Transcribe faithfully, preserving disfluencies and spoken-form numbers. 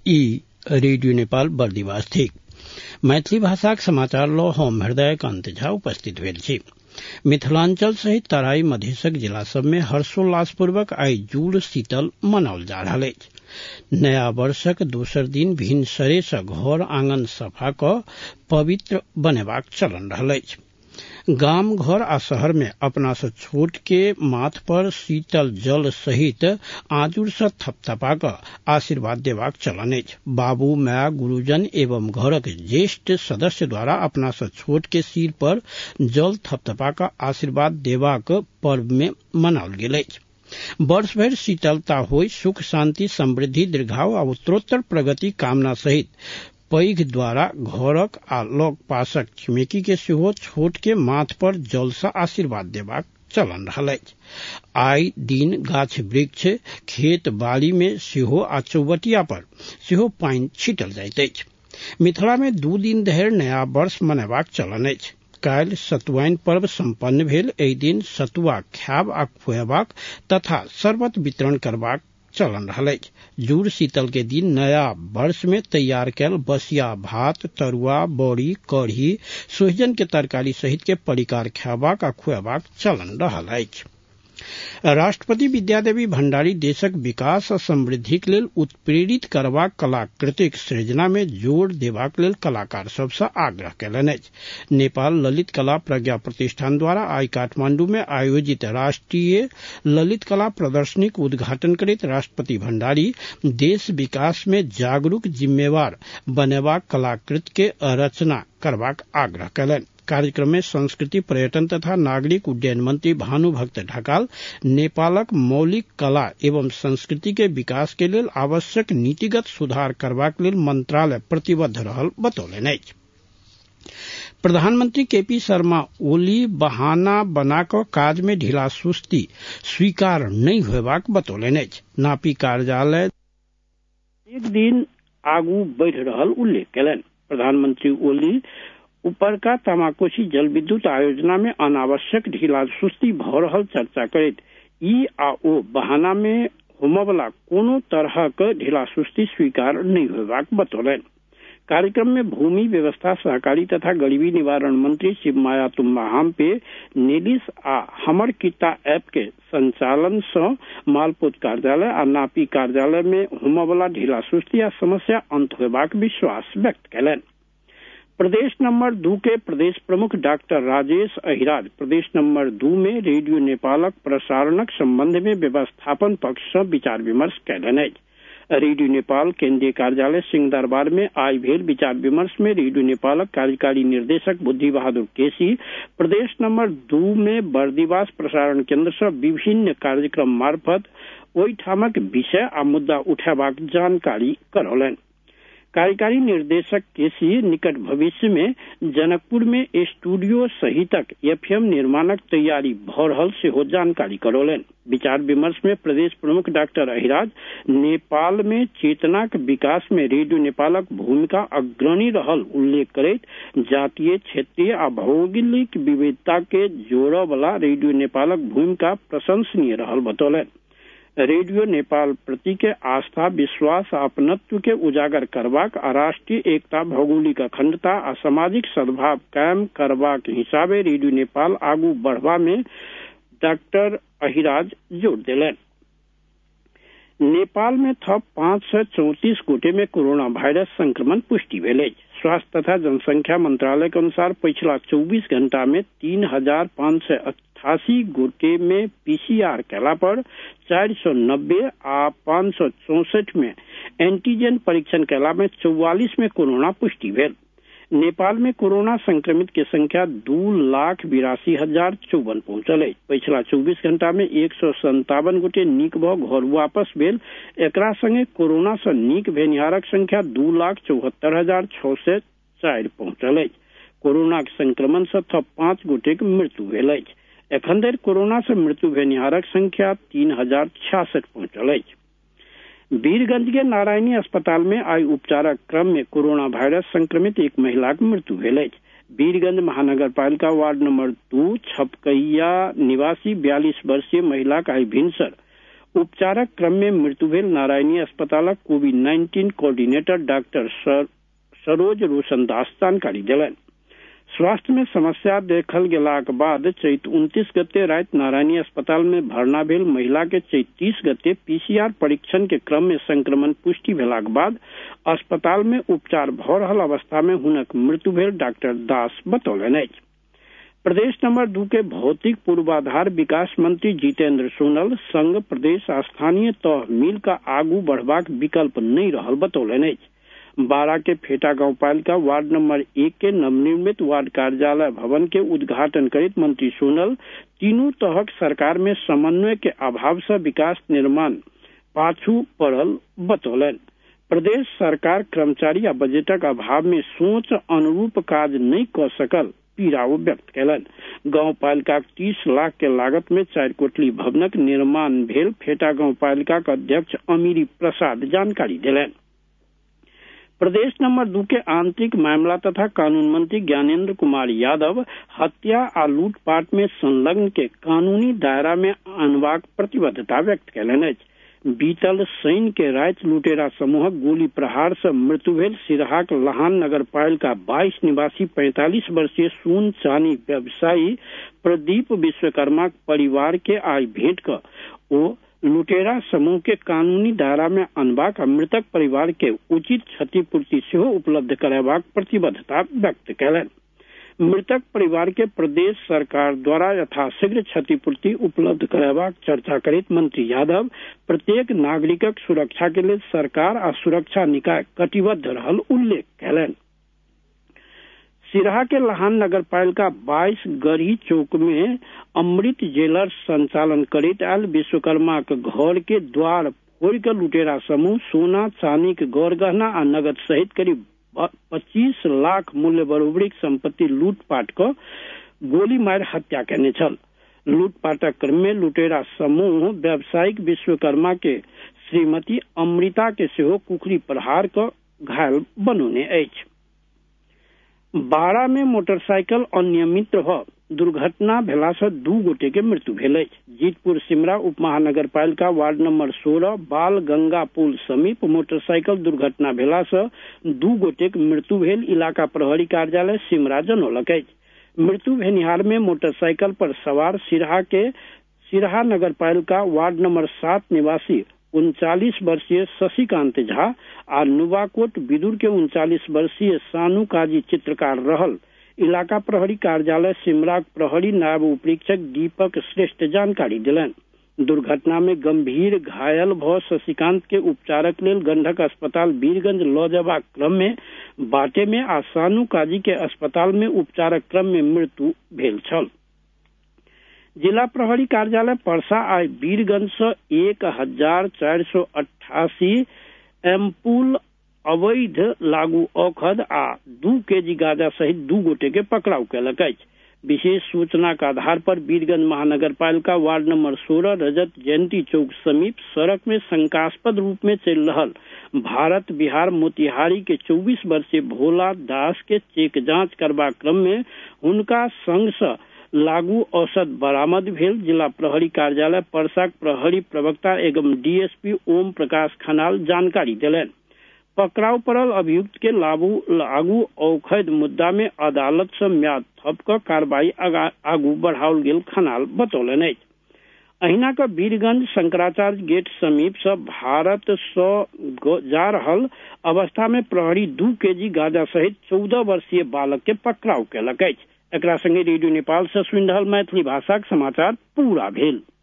ई रेडियो नेपाल बर्दिवास थी। मैथिली भाषाक समाचार लो हम हृदय कांत झा उपस्थित भेल छी। मिथिलांचल सहित तराई मधेशक जिला सब में हर्षोल्लासपूर्वक आई जूड़ शीतल मनाओल जा रहल अछि। नया वर्षक दोसर दिन भिनसरे सँ घर आंगन सफा क पवित्र बनेबाक चलन रहल अछि। गाम घर आ शहर में अपना से छोट के माथ पर शीतल जल सहित आजूड़ से थपथपा क आशीर्वाद देबाक चलन अछि। बाबू माय गुरुजन एवं घरक ज्येष्ठ सदस्य द्वारा अपना से छोट के सिर पर जल थपथपा क आशीर्वाद देबाक पर्व में मनाओल गेल अछि। वर्ष भरि शीतलता होय, सुख शांति समृद्धि दीर्घायु आ उत्तरोत्तर प्रगति कामना सहित पैघ द्वारा घरक आ लग पासक छिमेकी के सेहो छोट के माथ पर जल सँ आशीर्वाद देबाक चलन रहल अछि। आइ दिन गाछ वृक्ष खेत बाड़ी में सेहो आ चौबटिया पर सेहो पानि छीटल जाइत अछि। मिथिला में दू दिन धरि नया वर्ष मनेबाक चलन अछि। काल्हि सतुआइन पर्व सम्पन्न भेल। एहि दिन सतुआ खायब आ खुएबाक तथा शरबत वितरण करबाक चलन रहल अछि। जूड़ शीतल के दिन नया वर्ष में तैयार कैल बसिया भात, तरुआ, बड़ी, कढ़ी, सोहिजन के तरकारी सहित के परिकार खायबाक आ खुएबाक चलन रहल अछि। राष्ट्रपति विद्यादेवी भण्डारी देशक विकास आ समृद्धिक लेल उत्प्रेरित करबाक कलाकृतिक सृजना में जोर देबाक लेल कलाकार सभ सँ आग्रह कयलनि अछि। नेपाल ललित कला प्रज्ञा प्रतिष्ठान द्वारा आई काठमांडू में आयोजित राष्ट्रीय ललित कला प्रदर्शनी के उद्घाटन करैत राष्ट्रपति भण्डारी देश विकास में जागरूक जिम्मेवार बनेबाक कलाकृति के रचना करबाक आग्रह कयलनि। कार्यक्रम में संस्कृति पर्यटन तथा नागरिक उड्डयन मंत्री भानुभक्त ढकाल नेपालक मौलिक कला एवं संस्कृति के विकास के लेल आवश्यक नीतिगत सुधार करबाक लेल मंत्रालय प्रतिबद्ध रहल बतौलनि अछि। प्रधानमंत्री केपी शर्मा ओली बहाना बना क काज में ढीला सुस्ती स्वीकार नहीं होयबाक बतौलनि अछि। नापी कार्यालय एक दिन आगू बढ़ि रहल उल्लेख कयलनि। प्रधानमंत्री ओली उपरका तामाकोशी जल विद्युत आयोजना में अनावश्यक ढीला सुस्ती भ रहल चर्चा करैत ई आ ओ बहाना में होमवला कोनो तरहक ढीला सुस्ती स्वीकार नहीं होयबाक बतौलनि। कार्यक्रम में भूमि व्यवस्था सहकारी तथा गरीबी निवारण मंत्री शिवमाया तुम्बा हाम्पे नेलिस आ हमर किता ऐप के संचालन सँ मालपोत कार्यालय आ नापी कार्यालय में होमवला ढीला सुस्ती आ समस्या अंत होयबाक विश्वास व्यक्त कयलनि। प्रदेश नंबर दू के प्रदेश प्रमुख डॉक्टर राजेश अहिराज प्रदेश नंबर दू में रेडियो नेपालक प्रसारणक संबंध में व्यवस्थापन पक्ष से विचार विमर्श कयलनि अछि। रेडियो नेपाल केंद्रीय कार्यालय सिंहदरबार में आई भेल विचार विमर्श में रेडियो नेपालक कार्यकारी निर्देशक बुद्धि बहादुर केसी प्रदेश नंबर दू में बर्दिवास प्रसारण केंद्र से विभिन्न कार्यक्रम मार्फत ओहिठामक विषय आ मुद्दा उठेबाक जानकारी करौलनि। कार्यकारी निर्देशक केसी निकट भविष्य में जनकपुर में स्टूडियो सहितक एफएम निर्माणक तैयारी भ रहल सेहो जानकारी करौलनि। विचार विमर्श में प्रदेश प्रमुख डॉक्टर अहिराज नेपाल में चेतनाक विकास में रेडियो नेपालक भूमिका अग्रणी रहल उल्लेख करैत जातीय, क्षेत्रीय आ भौगोलिक विविधता के जोड़य वाला रेडियो नेपालक भूमिका प्रशंसनीय रहल बतौलनि। रेडियो नेपाल प्रति के आस्था, विश्वास आ अपनत्व के उजागर करबाक आ राष्ट्रीय एकता, भौगोलिक अखंडता आ सामाजिक सद्भाव कायम करबाक हिसाबे रेडियो नेपाल आगू बढ़वा में डॉक्टर अहिराज जोर देलनि। नेपाल में थप पाँच सौ चौतीस गोटे में कोरोना वायरस संक्रमण पुष्टि भेल अछि। स्वास्थ्य तथा जनसंख्या मंत्रालय के अनुसार पिछला चौबीस घंटा में तीन हजार पाँच सौ अठासी गोटे में पीसीआर कैला पर चार सौ नब्बे आ पाँच सौ चौसठ में एंटीजन परीक्षण कैला में चौवालीस में कोरोना पुष्टि भेल। नेपाल में कोरोना संक्रमित के संख्या दू लाख बिरासी हजार चौवन पहुंचल है। पिछला चौबीस घंटा में एक सौ संतावन गोटे नीक भ घर वापस भेल। एकरा संगे कोरोना से नीक भेनिहारक संख्या दू लाख चौहत्तर हजार छह सौ चार पहुंचल है। कोरोना संक्रमण से थप पांच गोटे के मृत्यु भेल है। एखन धरि कोरोना से मृत्यु भेनिहारक संख्या तीन हजार छियासठ पहुंचल है। वीरगंज के नारायणी अस्पताल में आई उपचारक क्रम में कोरोना वायरस संक्रमित एक महिला की मृत्यु भेल अछि। वीरगंज महानगर पालिका वार्ड नंबर दू छपकैया निवासी बयालीस वर्षीय महिला का आई भिनसर उपचारक क्रम में मृत्यु भेल नारायणी अस्पतालक covid nineteen coordinator doctor Saroj Roshan Das जानकारी दिलनि। स्वास्थ्य में समस्या देखल गेलाक बाद चैत उनतीस गते रात नारायणी अस्पताल में भर्ना भेल महिला के चैत तीस गते पीसीआर परीक्षण के क्रम में संक्रमण पुष्टि भेलाक बाद अस्पताल में उपचार भ रहल अवस्था में हुनक मृत्यु भेल डॉक्टर दास बतौलनि अछि। प्रदेश नंबर दू के भौतिक पूर्वाधार विकास मंत्री जितेंद्र सोनल संग प्रदेश स्थानीय तह मिल का आगू बढ़बाक विकल्प नहीं रहल बतौलनि अछि। बारा के फेटा गांव पालिका वार्ड नंबर एक के नवनिर्मित वार्ड कार्यालय भवन के उद्घाटन करैत मंत्री सोनल तीनों तहक सरकार में समन्वय के अभाव से विकास निर्माण पाछू पड़ल बतौलनि। प्रदेश सरकार कर्मचारी आ बजटक अभाव में सोच अनुरूप काज नहीं क सकल पीड़ा व्यक्त कयलनि। गांव पालिका तीस लाख के लागत में चार कोठली भवनक निर्माण भेल फेटा गांव पालिका के अध्यक्ष अमीरी प्रसाद जानकारी दिलनि। प्रदेश नंबर दू के आंतरिक मामला तथा कानून मंत्री ज्ञानेंद्र कुमार यादव हत्या आ लूटपाट में संलग्न के कानूनी दायरा में आनबाक प्रतिबद्धता व्यक्त कयलनि अछि। बीतल शनि के राति लुटेरा समूहक गोली प्रहार से मृत्यु भेल सिरहाक लहान नगर पालिका बाईस निवासी पैंतालीस वर्षीय सोन चानी व्यवसायी प्रदीप विश्वकर्मा परिवार के आई भेंट कर ओ लुटेरा समूह के कानूनी दायरा में अनबाक आ मृतक परिवार के उचित क्षतिपूर्ति सेहो उपलब्ध कराबाक प्रतिबद्धता व्यक्त कयलनि। मृतक परिवार के प्रदेश सरकार द्वारा यथाशीघ्र क्षतिपूर्ति उपलब्ध कराबाक चर्चा करैत मंत्री यादव प्रत्येक नागरिकक सुरक्षा के लिए सरकार आ सुरक्षा निकाय कटिबद्ध रहल उल्लेख कयलनि। सिरहा के लहान नगर पालिका बाईस गढ़ी चौक में अमृत ज्वेलर्स संचालन करैत आयल विश्वकर्मा के घर के द्वार फोड़ कर लुटेरा समूह सोना चांदी के गौर गहना आ नगद सहित करीब पच्चीस लाख मूल्य बरोबरीक संपत्ति लूटपाट कर गोली मार हत्या करने छल। लूटपाटक क्रम में लुटेरा समूह व्यावसायिक विश्वकर्मा के श्रीमती अमृता के सेहो कुखरी प्रहार कर घायल बनौने अछि। बारा में मोटरसाइकिल अनियमित भ दुर्घटना भेला से दू गोटे के मृत्यु भेल अछि। जीतपुर सिमरा उप महानगर पालिका वार्ड नंबर सोलह बाल गंगा पुल समीप मोटरसाइकिल दुर्घटना भेला से दू गोटे के मृत्यु भेल इलाका प्रहरी कार्यालय सिमरा जनौलक अछि। मृत्यु भेनिहार में मोटरसाइकिल पर सवार सिरहा के सिरहा नगर पालिका वार्ड नंबर सात निवासी उनचालीस वर्षीय शशिकांत झा आ नुवाकोट विदुर के उनचालीस वर्षीय सानू काजी चित्रकार रहल इलाका प्रहरी कार्यालय सिमरा प्रहरी नायब उपरीक्षक दीपक श्रेष्ठ जानकारी दिलनि। दुर्घटना में गंभीर घायल भ शशिकांत के उपचारक लेल गंडक अस्पताल वीरगंज ल जबाक क्रम में बाटे में आ सानू काजी के अस्पताल में उपचारक क्रम में मृत्यु भेल छल। जिला प्रहरी कार्यालय परसा आई वीरगंज से एक हजार चार सौ अट्ठासी एम्पुल अवैध लागू औषध आ दू केजी गांजा सहित दू गोटे के पकड़ाव कयलक अछि। विशेष सूचना के आधार पर वीरगंज महानगर पालिका वार्ड नंबर सोलह रजत जयंती चौक समीप सड़क में शंकास्पद रूप में चल रहल भारत बिहार मोतिहारी के चौबीस वर्षीय भोला दास के चेक जांच करबा क्रम में हुनका संग से लागू औषध बरामद भेल। जिला प्रहरी कार्यालय परसाक प्रहरी प्रवक्ता एवं डीएसपी ओम प्रकाश खनाल जानकारी दिलनि। पकड़ाव पड़ल अभियुक्त के लागू औषध मुद्दा में अदालत से म्याद थप कर कार्रवाई आगू बढ़ाओल गेल खनाल बतौलनि अछि। अहिना के वीरगंज शंकराचार्य गेट समीप से भारत से जा रहल अवस्था में प्रहरी दू केजी गांजा सहित चौदह वर्षीय बालक के पकड़ाव कयलक अछि। एकरा संगे रेडियो नेपाल से सुनि रहल मैथिली भाषाक समाचार पूरा भेल।